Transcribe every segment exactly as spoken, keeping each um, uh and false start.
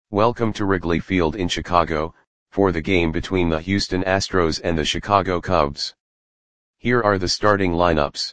Welcome to Wrigley Field in Chicago, for the game between the Houston Astros and the Chicago Cubs. Here are the starting lineups.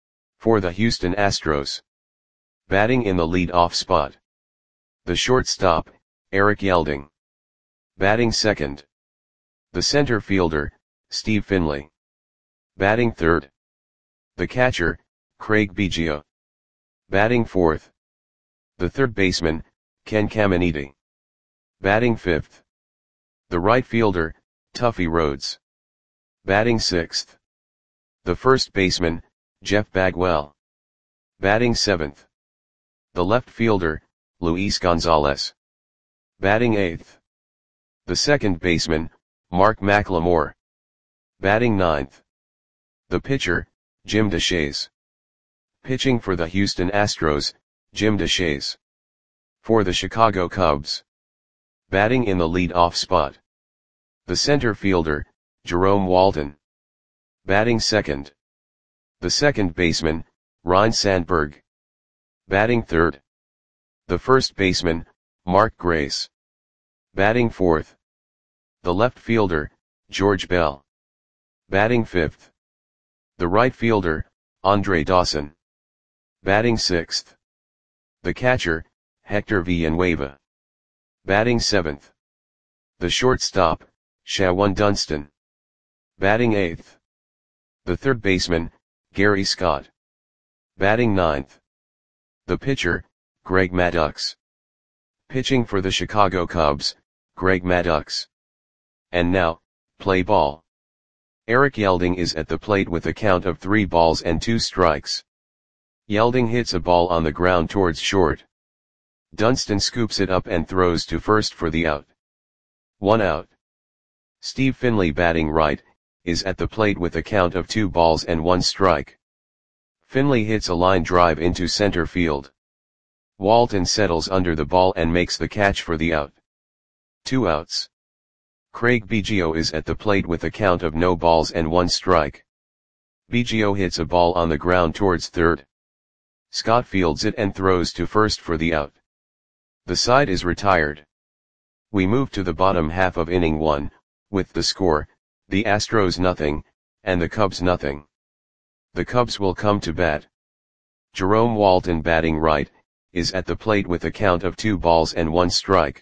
For the Houston Astros. Batting in the lead-off spot. The shortstop, Eric Yelding. Batting second. The center fielder, Steve Finley. Batting third. The catcher, Craig Biggio. Batting fourth. The third baseman, Ken Caminiti. Batting fifth. The right fielder, Tuffy Rhodes. Batting sixth. The first baseman, Jeff Bagwell. Batting seventh. The left fielder, Luis Gonzalez. Batting eighth. The second baseman, Mark McLemore. Batting ninth. The pitcher, Jim Deshaies. Pitching for the Houston Astros, Jim Deshaies. For the Chicago Cubs. Batting in the lead-off spot. The center fielder, Jerome Walton. Batting second. The second baseman, Ryne Sandberg. Batting third. The first baseman, Mark Grace. Batting fourth. The left fielder, George Bell. Batting fifth. The right fielder, Andre Dawson. Batting sixth. The catcher, Hector Villanueva. Batting seventh. The shortstop, Shawon Dunston. Batting eighth. The third baseman, Gary Scott. Batting ninth. The pitcher, Greg Maddux. Pitching for the Chicago Cubs, Greg Maddux. And now, play ball. Eric Yelding is at the plate with a count of three balls and two strikes. Yelding hits a ball on the ground towards short. Dunston scoops it up and throws to first for the out. One out. Steve Finley, batting right, is at the plate with a count of two balls and one strike. Finley hits a line drive into center field. Walton settles under the ball and makes the catch for the out. Two outs. Craig Biggio is at the plate with a count of no balls and one strike. Biggio hits a ball on the ground towards third. Scott fields it and throws to first for the out. The side is retired. We move to the bottom half of inning one, with the score, the Astros nothing, and the Cubs nothing. The Cubs will come to bat. Jerome Walton, batting right, is at the plate with a count of two balls and one strike.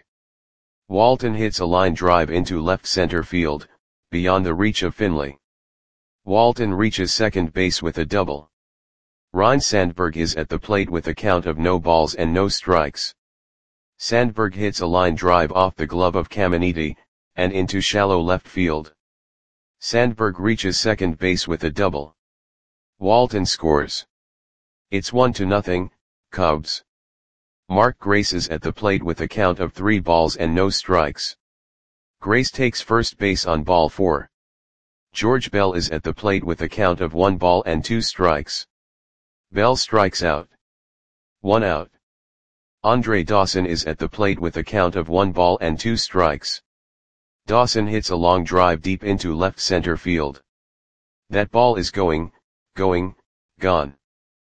Walton hits a line drive into left center field, beyond the reach of Finley. Walton reaches second base with a double. Ryne Sandberg is at the plate with a count of no balls and no strikes. Sandberg hits a line drive off the glove of Caminiti, and into shallow left field. Sandberg reaches second base with a double. Walton scores. It's one to nothing, Cubs. Mark Grace is at the plate with a count of three balls and no strikes. Grace takes first base on ball four. George Bell is at the plate with a count of one ball and two strikes. Bell strikes out. One out. Andre Dawson is at the plate with a count of one ball and two strikes. Dawson hits a long drive deep into left center field. That ball is going, going, gone.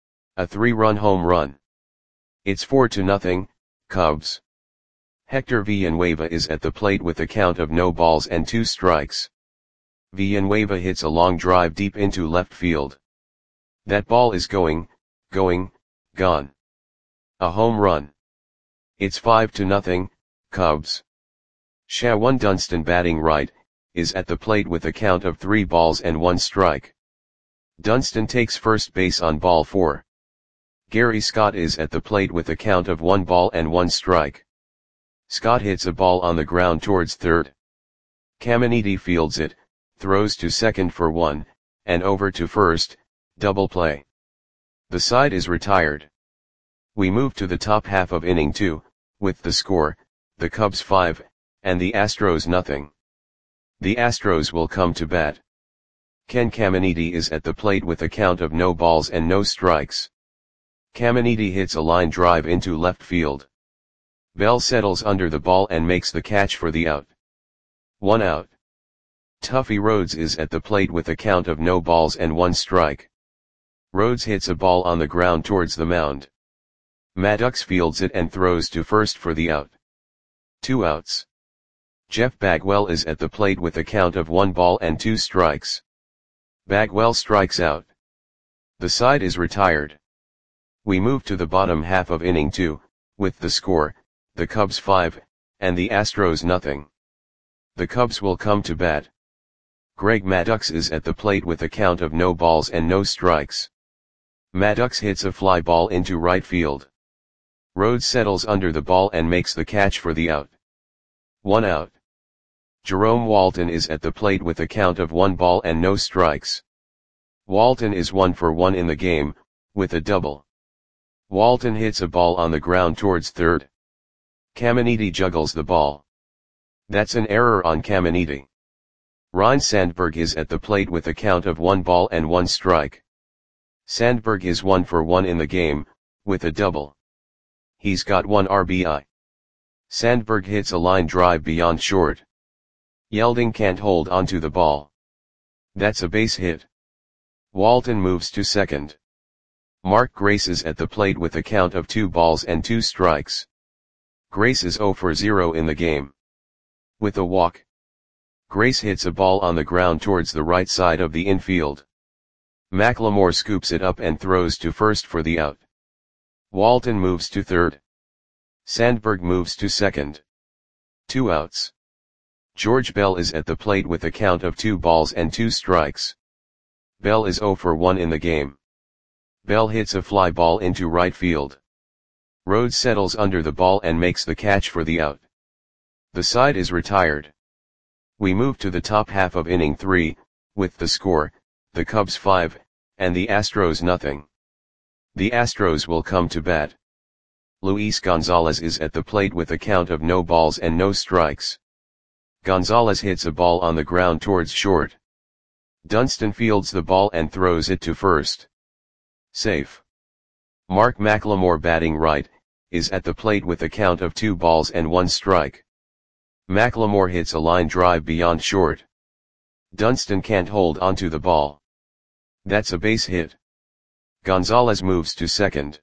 A three-run home run. It's four to nothing, Cubs. Hector Villanueva is at the plate with a count of no balls and two strikes. Villanueva hits a long drive deep into left field. That ball is going, going, gone. A home run. It's five to nothing, Cubs. Shawon Dunston, batting right, is at the plate with a count of three balls and one strike. Dunston takes first base on ball four. Gary Scott is at the plate with a count of one ball and one strike. Scott hits a ball on the ground towards third. Caminiti fields it, throws to second for one, and over to first, double play. The side is retired. We move to the top half of inning two, with the score, the Cubs five, and the Astros nothing. The Astros will come to bat. Ken Caminiti is at the plate with a count of no balls and no strikes. Caminiti hits a line drive into left field. Bell settles under the ball and makes the catch for the out. One out. Tuffy Rhodes is at the plate with a count of no balls and one strike. Rhodes hits a ball on the ground towards the mound. Maddux fields it and throws to first for the out. Two outs. Jeff Bagwell is at the plate with a count of one ball and two strikes. Bagwell strikes out. The side is retired. We move to the bottom half of inning two, with the score, the Cubs five, and the Astros nothing. The Cubs will come to bat. Greg Maddux is at the plate with a count of no balls and no strikes. Maddux hits a fly ball into right field. Rhodes settles under the ball and makes the catch for the out. One out. Jerome Walton is at the plate with a count of one ball and no strikes. Walton is one for one in the game, with a double. Walton hits a ball on the ground towards third. Caminiti juggles the ball. That's an error on Caminiti. Ryne Sandberg is at the plate with a count of one ball and one strike. Sandberg is one for one in the game, with a double. He's got one R B I. Sandberg hits a line drive beyond short. Yelding can't hold onto the ball. That's a base hit. Walton moves to second. Mark Grace is at the plate with a count of two balls and two strikes. Grace is zero for zero in the game. With a walk. Grace hits a ball on the ground towards the right side of the infield. McLemore scoops it up and throws to first for the out. Walton moves to third. Sandberg moves to second. Two outs. George Bell is at the plate with a count of two balls and two strikes. Bell is zero for one in the game. Bell hits a fly ball into right field. Rhodes settles under the ball and makes the catch for the out. The side is retired. We move to the top half of inning three, with the score, the Cubs five, and the Astros nothing. The Astros will come to bat. Luis Gonzalez is at the plate with a count of no balls and no strikes. Gonzalez hits a ball on the ground towards short. Dunston fields the ball and throws it to first. Safe. Mark McLemore, batting right, is at the plate with a count of two balls and one strike. McLemore hits a line drive beyond short. Dunston can't hold onto the ball. That's a base hit. Gonzalez moves to second.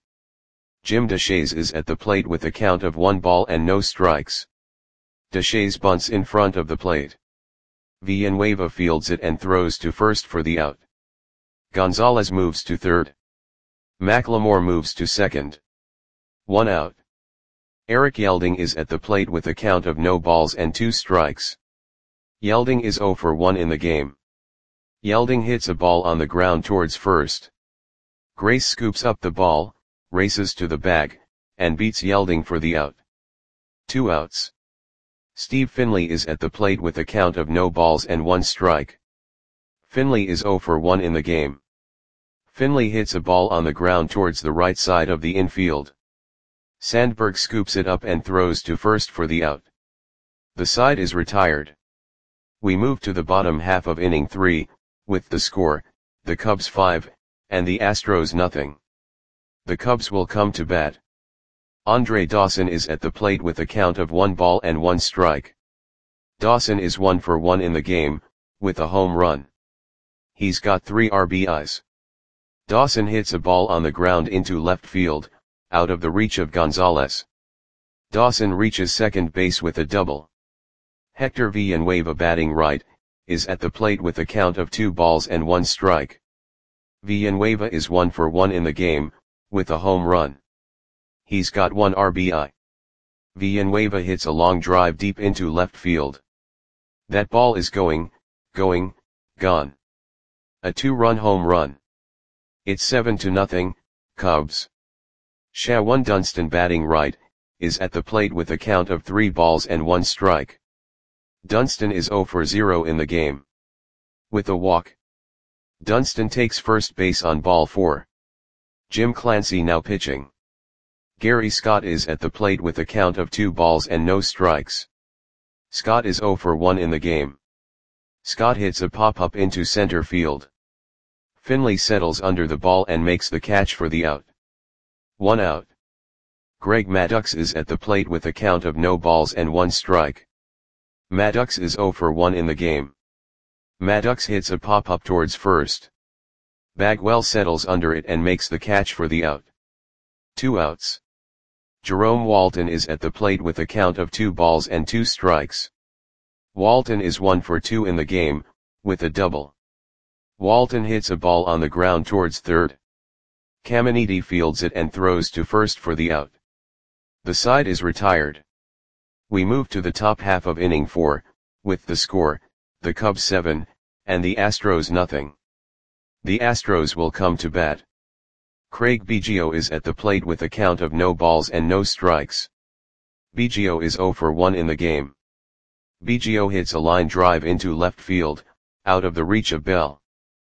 Jim Deshaies is at the plate with a count of one ball and no strikes. Deshaies bunts in front of the plate. Villanueva fields it and throws to first for the out. Gonzalez moves to third. McLemore moves to second. One out. Eric Yelding is at the plate with a count of no balls and two strikes. Yelding is zero for one in the game. Yelding hits a ball on the ground towards first. Grace scoops up the ball, races to the bag, and beats Yelding for the out. Two outs. Steve Finley is at the plate with a count of no balls and one strike. Finley is zero for one in the game. Finley hits a ball on the ground towards the right side of the infield. Sandberg scoops it up and throws to first for the out. The side is retired. We move to the bottom half of inning three, with the score, the Cubs five, and the Astros nothing. The Cubs will come to bat. Andre Dawson is at the plate with a count of one ball and one strike. Dawson is one for one in the game, with a home run. He's got three R B Is. Dawson hits a ball on the ground into left field, out of the reach of Gonzalez. Dawson reaches second base with a double. Hector Villanueva, batting right, is at the plate with a count of two balls and one strike. Villanueva is one for one in the game, with a home run. He's got one R B I. Villanueva hits a long drive deep into left field. That ball is going, going, gone. A two-run home run. It's seven to nothing, Cubs. Shawan Dunston, batting right, is at the plate with a count of three balls and one strike. Dunston is zero for zero in the game. With a walk. Dunston takes first base on ball four. Jim Clancy now pitching. Gary Scott is at the plate with a count of two balls and no strikes. Scott is zero for one in the game. Scott hits a pop-up into center field. Finley settles under the ball and makes the catch for the out. One out. Greg Maddux is at the plate with a count of no balls and one strike. Maddux is zero for one in the game. Maddux hits a pop-up towards first. Bagwell settles under it and makes the catch for the out. Two outs. Jerome Walton is at the plate with a count of two balls and two strikes. Walton is one for two in the game, with a double. Walton hits a ball on the ground towards third. Caminiti fields it and throws to first for the out. The side is retired. We move to the top half of inning four, with the score, the Cubs seven, and the Astros nothing. The Astros will come to bat. Craig Biggio is at the plate with a count of no balls and no strikes. Biggio is zero for one in the game. Biggio hits a line drive into left field, out of the reach of Bell.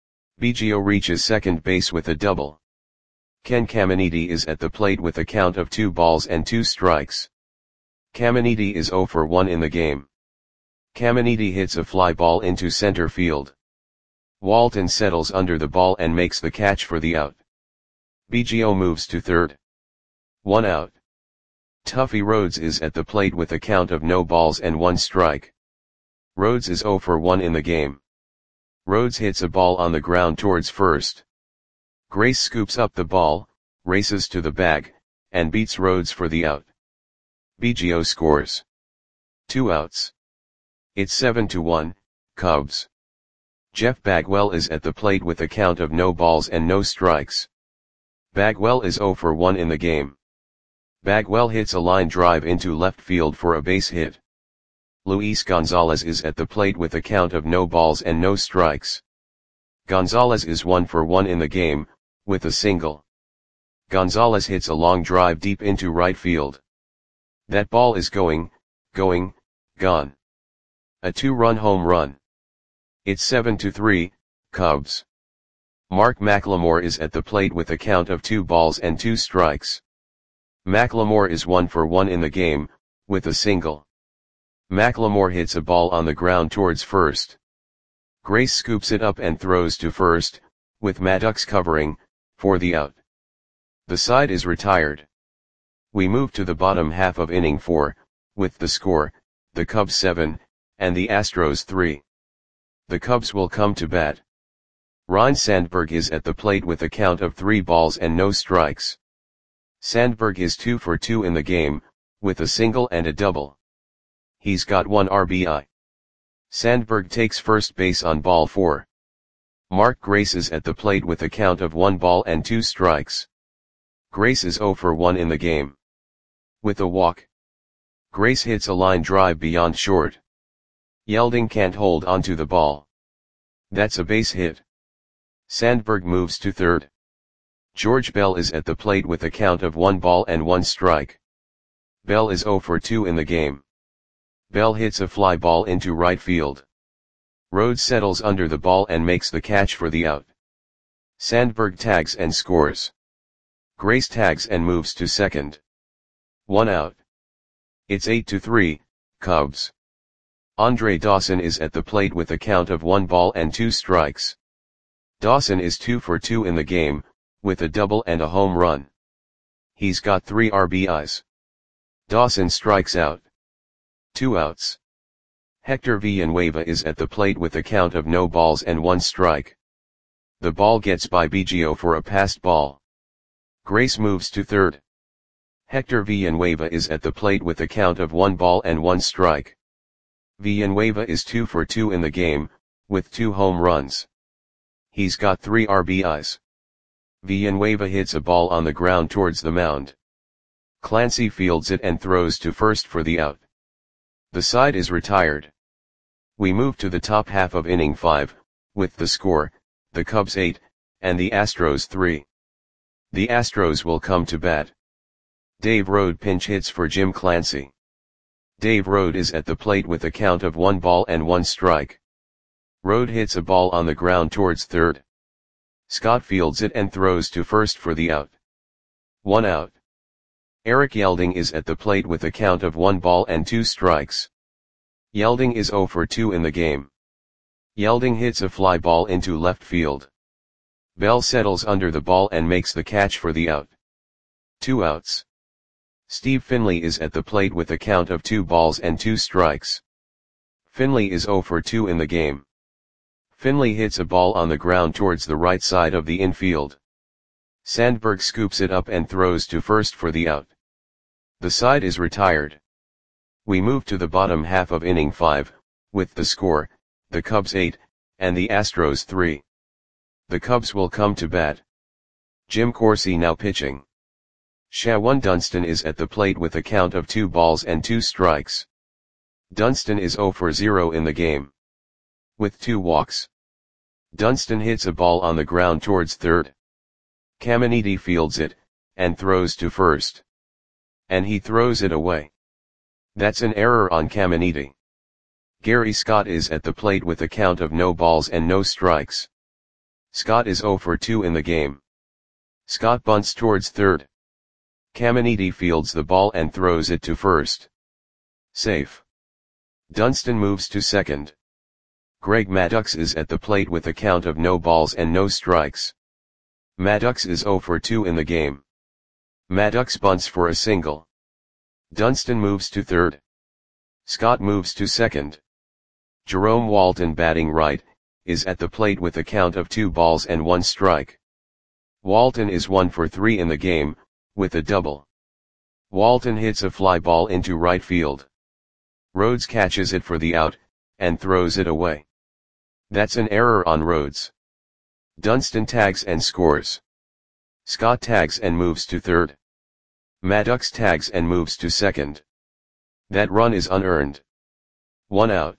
Biggio reaches second base with a double. Ken Caminiti is at the plate with a count of two balls and two strikes. Caminiti is zero for one in the game. Caminiti hits a fly ball into center field. Walton settles under the ball and makes the catch for the out. Biggio moves to third. One out. Tuffy Rhodes is at the plate with a count of no balls and one strike. Rhodes is zero for one in the game. Rhodes hits a ball on the ground towards first. Grace scoops up the ball, races to the bag, and beats Rhodes for the out. Biggio scores. Two outs. It's seven to one, Cubs. Jeff Bagwell is at the plate with a count of no balls and no strikes. Bagwell is zero for one in the game. Bagwell hits a line drive into left field for a base hit. Luis Gonzalez is at the plate with a count of no balls and no strikes. Gonzalez is one for one in the game, with a single. Gonzalez hits a long drive deep into right field. That ball is going, going, gone. A two-run home run. It's seven to three, Cubs. Mark McLemore is at the plate with a count of two balls and two strikes. McLemore is one for one in the game, with a single. McLemore hits a ball on the ground towards first. Grace scoops it up and throws to first, with Maddox covering, for the out. The side is retired. We move to the bottom half of inning four, with the score, the Cubs seven, and the Astros three. The Cubs will come to bat. Ryne Sandberg is at the plate with a count of three balls and no strikes. Sandberg is two for two in the game, with a single and a double. He's got one R B I. Sandberg takes first base on ball four. Mark Grace is at the plate with a count of one ball and two strikes. Grace is zero for one in the game. With a walk. Grace hits a line drive beyond short. Yelding can't hold onto the ball. That's a base hit. Sandberg moves to third. George Bell is at the plate with a count of one ball and one strike. Bell is zero for two in the game. Bell hits a fly ball into right field. Rhodes settles under the ball and makes the catch for the out. Sandberg tags and scores. Grace tags and moves to second. One out. It's eight to three, Cubs. Andre Dawson is at the plate with a count of one ball and two strikes. Dawson is two for two in the game, with a double and a home run. He's got three R B Is. Dawson strikes out. Two outs. Hector Villanueva is at the plate with a count of no balls and one strike. The ball gets by Biggio for a passed ball. Grace moves to third. Hector Villanueva is at the plate with a count of one ball and one strike. Villanueva is two for two in the game, with two home runs. He's got three R B Is. Villanueva hits a ball on the ground towards the mound. Clancy fields it and throws to first for the out. The side is retired. We move to the top half of inning five, with the score, the Cubs eight, and the Astros three. The Astros will come to bat. Dave Rode pinch hits for Jim Clancy. Dave Rode is at the plate with a count of one ball and one strike. Rode hits a ball on the ground towards third. Scott fields it and throws to first for the out. One out. Eric Yelding is at the plate with a count of one ball and two strikes. Yelding is zero for two in the game. Yelding hits a fly ball into left field. Bell settles under the ball and makes the catch for the out. Two outs. Steve Finley is at the plate with a count of two balls and two strikes. Finley is zero for two in the game. Finley hits a ball on the ground towards the right side of the infield. Sandberg scoops it up and throws to first for the out. The side is retired. We move to the bottom half of inning five, with the score, the Cubs eight, and the Astros three. The Cubs will come to bat. Jim Corsi now pitching. Shawan Dunston is at the plate with a count of two balls and two strikes. Dunston is zero for zero in the game, with two walks. Dunston hits a ball on the ground towards third. Caminiti fields it, and throws to first. And he throws it away. That's an error on Caminiti. Gary Scott is at the plate with a count of no balls and no strikes. Scott is zero for two in the game. Scott bunts towards third. Caminiti fields the ball and throws it to first. Safe. Dunston moves to second. Greg Maddux is at the plate with a count of no balls and no strikes. Maddux is zero for two in the game. Maddux bunts for a single. Dunston moves to third. Scott moves to second. Jerome Walton, batting right, is at the plate with a count of two balls and one strike. Walton is one for three in the game, with a double. Walton hits a fly ball into right field. Rhodes catches it for the out, and throws it away. That's an error on Rhodes. Dunston tags and scores. Scott tags and moves to third. Maddux tags and moves to second. That run is unearned. One out.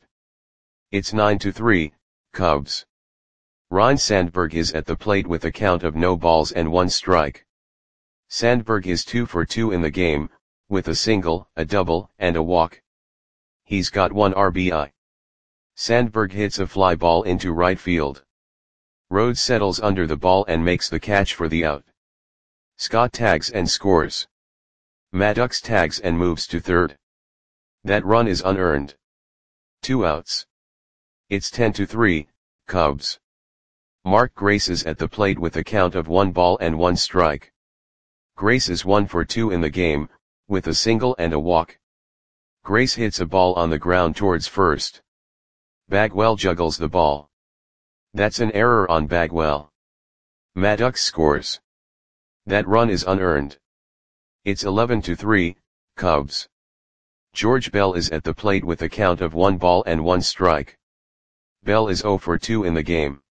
It's nine to three, Cubs. Ryne Sandberg is at the plate with a count of no balls and one strike. Sandberg is two for two in the game, with a single, a double, and a walk. He's got one R B I. Sandberg hits a fly ball into right field. Rhodes settles under the ball and makes the catch for the out. Scott tags and scores. Maddux tags and moves to third. That run is unearned. Two outs. It's ten to three, Cubs. Mark Grace is at the plate with a count of one ball and one strike. Grace is one for two in the game, with a single and a walk. Grace hits a ball on the ground towards first. Bagwell juggles the ball. That's an error on Bagwell. Maddux scores. That run is unearned. It's eleven to three, Cubs. George Bell is at the plate with a count of one ball and one strike. Bell is zero for two in the game.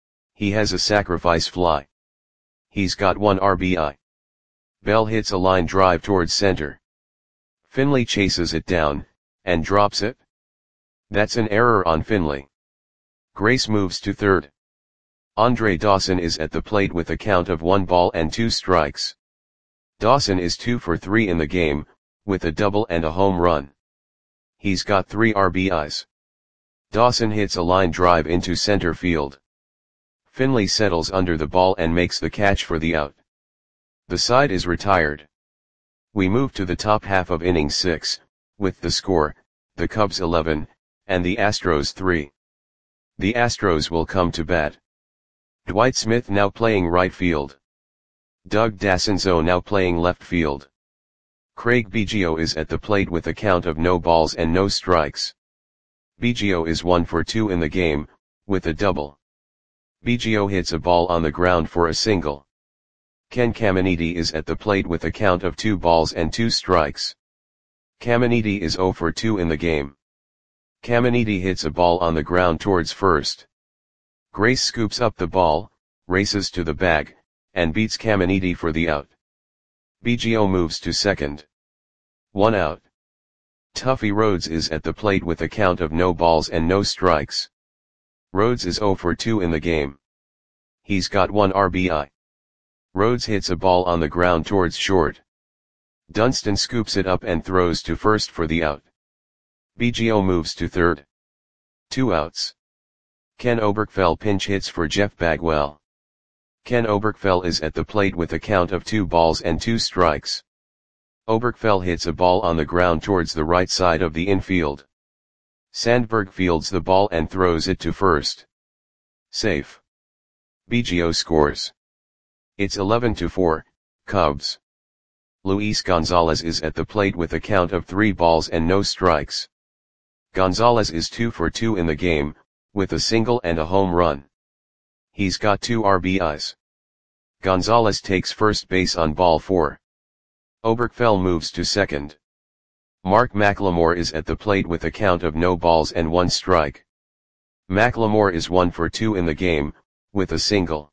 He has a sacrifice fly. He's got one R B I. Bell hits a line drive towards center. Finley chases it down, and drops it. That's an error on Finley. Grace moves to third. Andre Dawson is at the plate with a count of one ball and two strikes. Dawson is two for three in the game, with a double and a home run. He's got three R B Is. Dawson hits a line drive into center field. Finley settles under the ball and makes the catch for the out. The side is retired. We move to the top half of inning six, with the score, the Cubs eleven, and the Astros three. The Astros will come to bat. Dwight Smith now playing right field. Doug Dassenzo now playing left field. Craig Biggio is at the plate with a count of no balls and no strikes. Biggio is one for two in the game, with a double. Biggio hits a ball on the ground for a single. Ken Caminiti is at the plate with a count of two balls and two strikes. Caminiti is zero for two in the game. Caminiti hits a ball on the ground towards first. Grace scoops up the ball, races to the bag, and beats Caminiti for the out. Biggio moves to second. One out. Tuffy Rhodes is at the plate with a count of no balls and no strikes. Rhodes is zero for two in the game. He's got one R B I. Rhodes hits a ball on the ground towards short. Dunston scoops it up and throws to first for the out. Biggio moves to third. Two outs. Ken Oberkfell pinch hits for Jeff Bagwell. Ken Oberkfell is at the plate with a count of two balls and two strikes. Oberkfell hits a ball on the ground towards the right side of the infield. Sandberg fields the ball and throws it to first. Safe. Biggio scores. It's eleven to four, Cubs. Luis Gonzalez is at the plate with a count of three balls and no strikes. Gonzalez is two for two in the game, with a single and a home run. He's got two R B Is. Gonzalez takes first base on ball four. Oberkfell moves to second. Mark McLemore is at the plate with a count of no balls and one strike. McLemore is one for two in the game, with a single.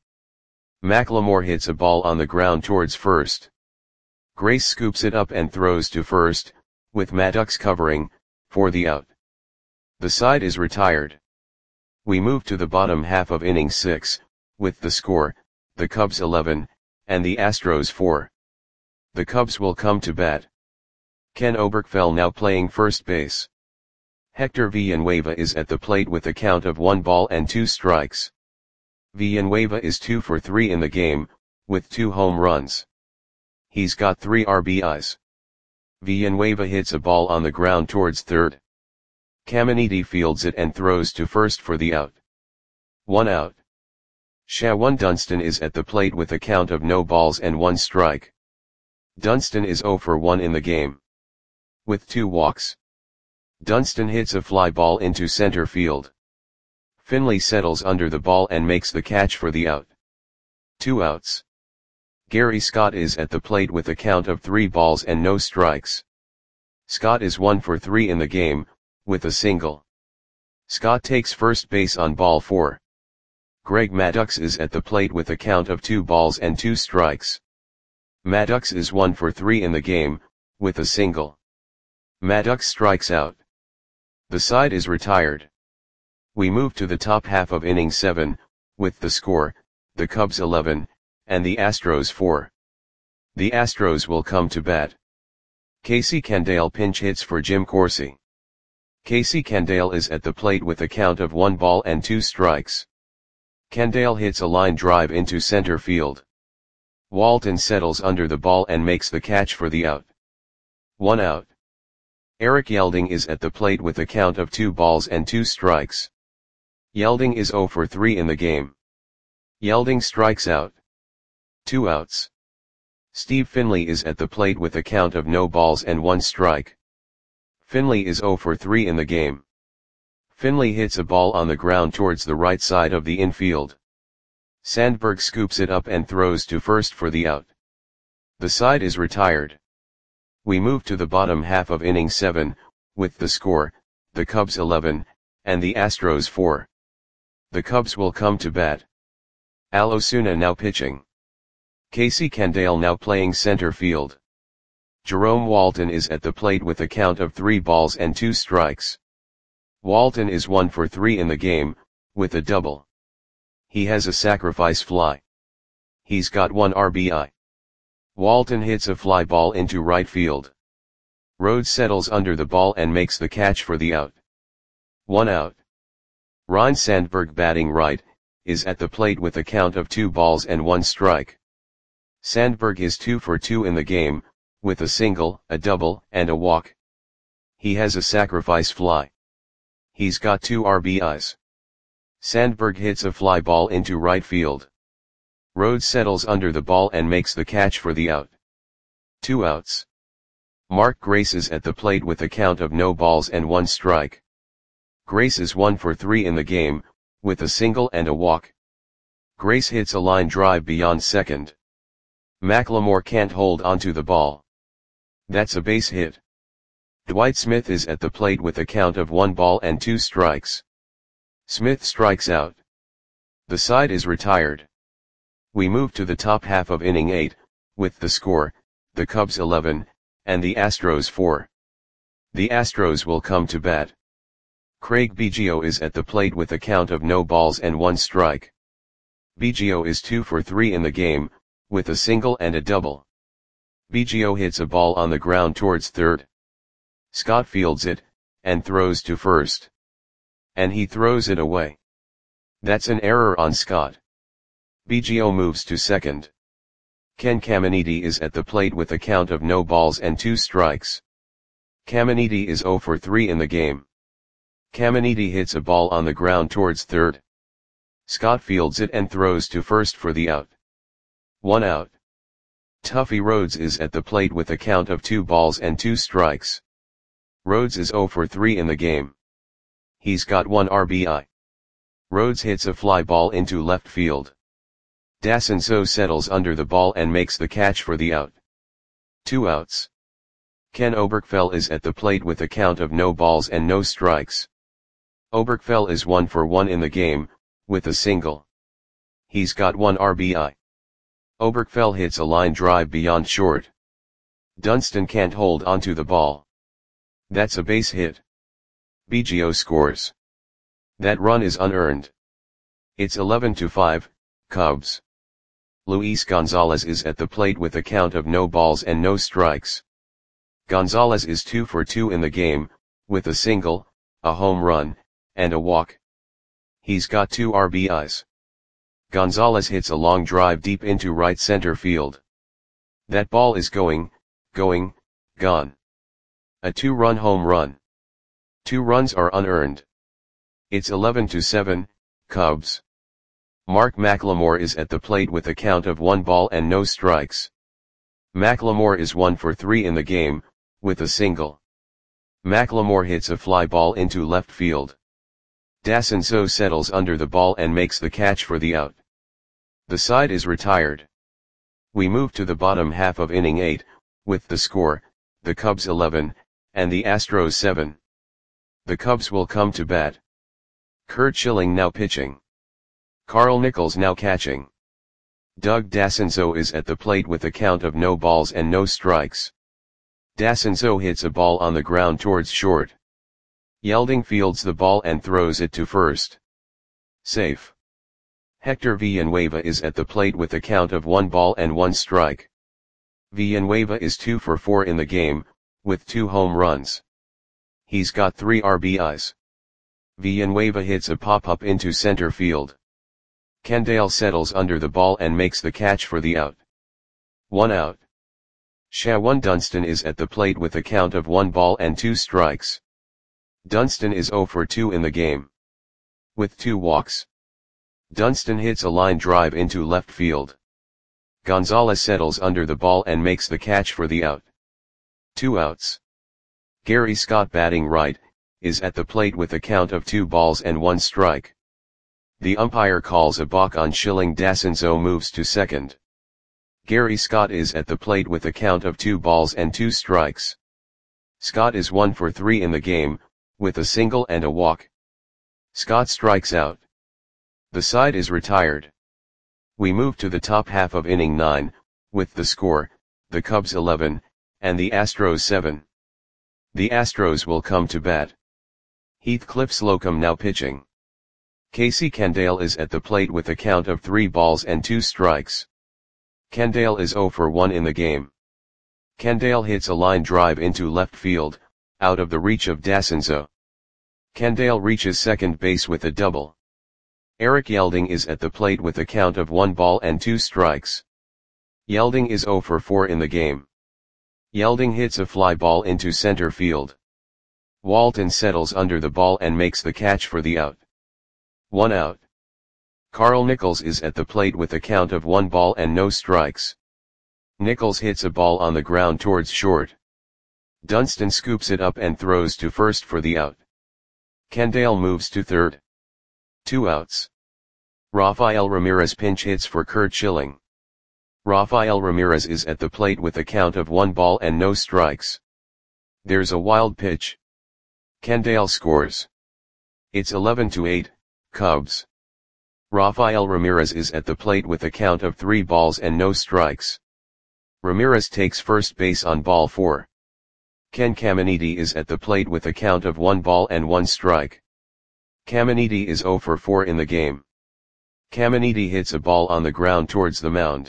McLemore hits a ball on the ground towards first. Grace scoops it up and throws to first, with Maddox covering, for the out. The side is retired. We move to the bottom half of inning six, with the score, the Cubs eleven, and the Astros four. The Cubs will come to bat. Ken Oberkfell now playing first base. Hector Villanueva is at the plate with a count of one ball and two strikes. Villanueva is two for three in the game, with two home runs. He's got three R B Is. Villanueva hits a ball on the ground towards third. Caminiti fields it and throws to first for the out. One out. Shawan Dunston is at the plate with a count of no balls and one strike. Dunston is zero for one in the game, with two walks. Dunston hits a fly ball into center field. Finley settles under the ball and makes the catch for the out. Two outs. Gary Scott is at the plate with a count of three balls and no strikes. Scott is one for three in the game, with a single. Scott takes first base on ball four. Greg Maddux is at the plate with a count of two balls and two strikes. Maddux is one for three in the game, with a single. Maddux strikes out. The side is retired. We move to the top half of inning seven, with the score, the Cubs eleven, and the Astros four. The Astros will come to bat. Casey Candale pinch hits for Jim Corsi. Casey Candale is at the plate with a count of one ball and two strikes. Candale hits a line drive into center field. Walton settles under the ball and makes the catch for the out. One out. Eric Yelding is at the plate with a count of two balls and two strikes. Yelding is zero for three in the game. Yelding strikes out. Two outs. Steve Finley is at the plate with a count of no balls and one strike. Finley is zero for three in the game. Finley hits a ball on the ground towards the right side of the infield. Sandberg scoops it up and throws to first for the out. The side is retired. We move to the bottom half of inning seven, with the score, the Cubs eleven, and the Astros four. The Cubs will come to bat. Al Osuna now pitching. Casey Candale now playing center field. Jerome Walton is at the plate with a count of three balls and two strikes. Walton is one for three in the game, with a double. He has a sacrifice fly. He's got one R B I. Walton hits a fly ball into right field. Rhodes settles under the ball and makes the catch for the out. One out. Ryne Sandberg batting right, is at the plate with a count of two balls and one strike. Sandberg is two for two in the game, with a single, a double, and a walk. He has a sacrifice fly. He's got two R B Is. Sandberg hits a fly ball into right field. Rhodes settles under the ball and makes the catch for the out. Two outs. Mark Grace is at the plate with a count of no balls and one strike. Grace is one for three in the game, with a single and a walk. Grace hits a line drive beyond second. McLemore can't hold onto the ball. That's a base hit. Dwight Smith is at the plate with a count of one ball and two strikes. Smith strikes out. The side is retired. We move to the top half of inning eight, with the score, the Cubs eleven, and the Astros four. The Astros will come to bat. Craig Biggio is at the plate with a count of no balls and one strike. Biggio is two for three in the game, with a single and a double. Biggio hits a ball on the ground towards third. Scott fields it, and throws to first. And he throws it away. That's an error on Scott. Biggio moves to second. Ken Caminiti is at the plate with a count of no balls and two strikes. Caminiti is zero for three in the game. Caminiti hits a ball on the ground towards third. Scott fields it and throws to first for the out. One out. Tuffy Rhodes is at the plate with a count of two balls and two strikes. Rhodes is zero for three in the game. He's got one R B I. Rhodes hits a fly ball into left field. Dacinso settles under the ball and makes the catch for the out. Two outs. Ken Oberkfell is at the plate with a count of no balls and no strikes. Oberkfell is one for one in the game, with a single. He's got one R B I. Oberkfell hits a line drive beyond short. Dunston can't hold onto the ball. That's a base hit. Biggio scores. That run is unearned. It's eleven to five, Cubs. Luis Gonzalez is at the plate with a count of no balls and no strikes. Gonzalez is two for two in the game, with a single, a home run, and a walk. He's got two R B Is. Gonzalez hits a long drive deep into right center field. That ball is going, going, gone. A two-run home run. Two runs are unearned. It's eleven to seven, Cubs. Mark McLemore is at the plate with a count of one ball and no strikes. McLemore is one for three in the game, with a single. McLemore hits a fly ball into left field. Dacinzo settles under the ball and makes the catch for the out. The side is retired. We move to the bottom half of inning eight, with the score, the Cubs eleven, and the Astros seven. The Cubs will come to bat. Curt Schilling now pitching. Carl Nichols now catching. Doug Dacinzo is at the plate with a count of no balls and no strikes. Dacinzo hits a ball on the ground towards short. Yelding fields the ball and throws it to first. Safe. Hector Villanueva is at the plate with a count of one ball and one strike. Villanueva is two for four in the game, with two home runs. He's got three R B Is. Villanueva hits a pop-up into center field. Kendall settles under the ball and makes the catch for the out. One out. Shawan Dunston is at the plate with a count of one ball and two strikes. Dunston is zero for two in the game. With two walks. Dunston hits a line drive into left field. Gonzalez settles under the ball and makes the catch for the out. Two outs. Gary Scott batting right, is at the plate with a count of two balls and one strike. The umpire calls a balk on Schilling. Dacinzo moves to second. Gary Scott is at the plate with a count of two balls and two strikes. Scott is one for three in the game, with a single and a walk. Scott strikes out. The side is retired. We move to the top half of inning nine, with the score, the Cubs eleven, and the Astros seven. The Astros will come to bat. Heathcliff Slocum now pitching. Casey Kendall is at the plate with a count of three balls and two strikes. Kendall is zero for one in the game. Kendall hits a line drive into left field, out of the reach of Dacinzo. Kendall reaches second base with a double. Eric Yelding is at the plate with a count of one ball and two strikes. Yelding is zero for four in the game. Yelding hits a fly ball into center field. Walton settles under the ball and makes the catch for the out. One out. Carl Nichols is at the plate with a count of one ball and no strikes. Nichols hits a ball on the ground towards short. Dunston scoops it up and throws to first for the out. Kendall moves to third. Two outs. Rafael Ramirez pinch hits for Curt Schilling. Rafael Ramirez is at the plate with a count of one ball and no strikes. There's a wild pitch. Kendall scores. It's eleven to eight, Cubs. Rafael Ramirez is at the plate with a count of three balls and no strikes. Ramirez takes first base on ball four. Ken Caminiti is at the plate with a count of one ball and one strike. Caminiti is zero for four in the game. Caminiti hits a ball on the ground towards the mound.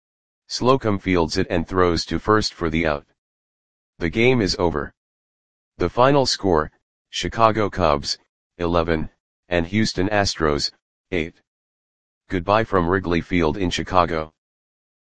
Slocum fields it and throws to first for the out. The game is over. The final score, Chicago Cubs, eleven, and Houston Astros, eight. Goodbye from Wrigley Field in Chicago.